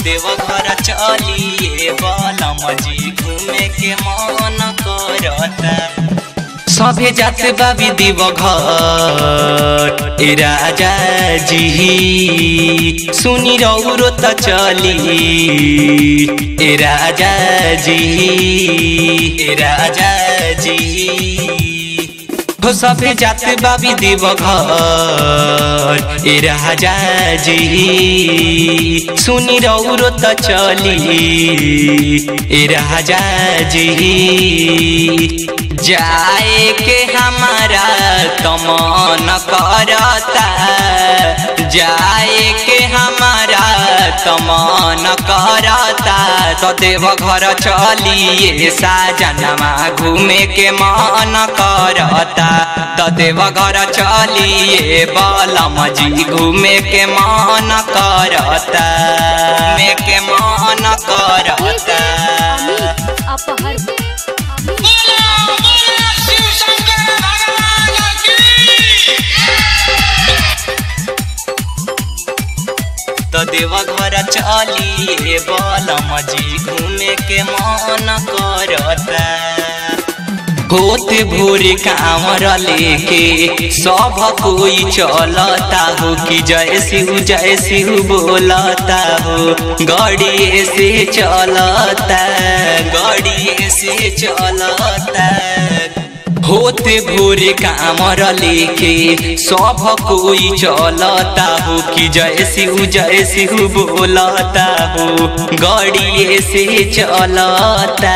देवघर चलिए बलम जी घूमे के मन करता। सभे जात बाबी देवघर ए राजा जी सुनी रौरो त चली ए राजा जी हो सभे जात बाबी देवघर ए राजा जी सुनी रौरो त चली ए राजा जी जाए के हमारा तमन करता जाए के हमारा तमन करता तो देवघर चलिए साजनमा घूमे के मन करता तो देवघर चलिए बलम जी घूमे के मन करता घूमे के मन करता। तो देवघर चलिए बलम जी घूमे के मन करता। होते भोरे कांवर लेके सब कोई चलता हो कि जय शिव बोलता हो गड़िए से चलता होते भोरे कांवर लेके सब कोई चलता हो कि जय शिव बोलता हो गड़िए से चलता।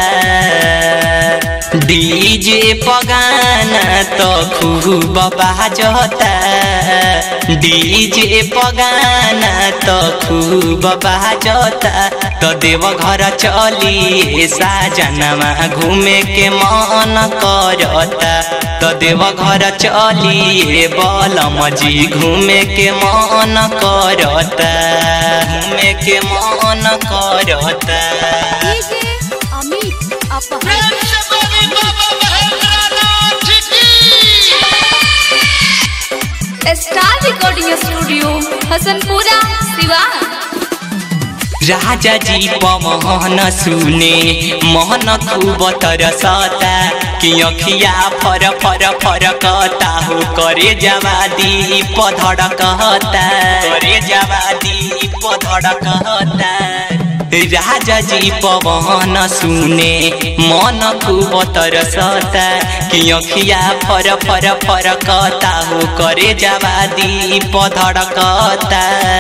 डीजे पगाना तो खूब बाजता डीजे पगाना तो खूब बाजता तो देवघर चलिए साजनमा घूमे के मन करता तो देवघर चलिए बलम जी घूमे के मन करता घूमे के मन करता। Star recording studio Hasanpura Siwan. Raja ji पमहन सुने मोहन खूब तरसता कि अखिया फर कहता हो करे जवादी पधड़कता राजा जी पवन सुने मन खूब तरसता कि अखिया फर कहता हो करे जवादी पधड़कता।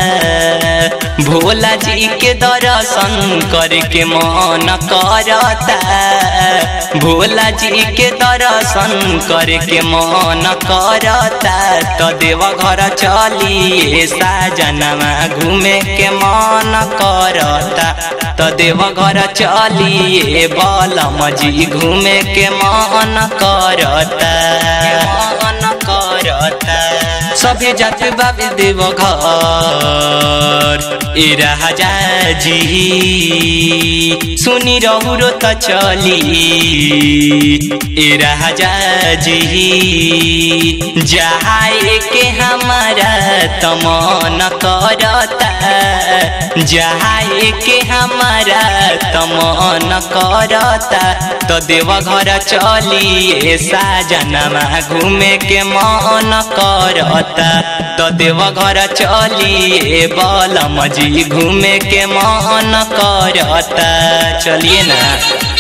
भोला जी के दर्शन करके मन करता भोला जी के दर्शन करके मन करता तो देवघर चलिए साजनमा घूमे के मन करता तो देवघर चलिए बलम जी घूमे के मन करता सभे जात बाबी देवघर ए राजा जी सुनी रहुरो त चली ए राजा जी जाए के हमारा तमन करता जाए के हमारा तमन करता तो देवघर चलिए साजनमा घूमे के मन करता तो देवघर चलिए बलम जी घूमे के मन करता। चलिए ना।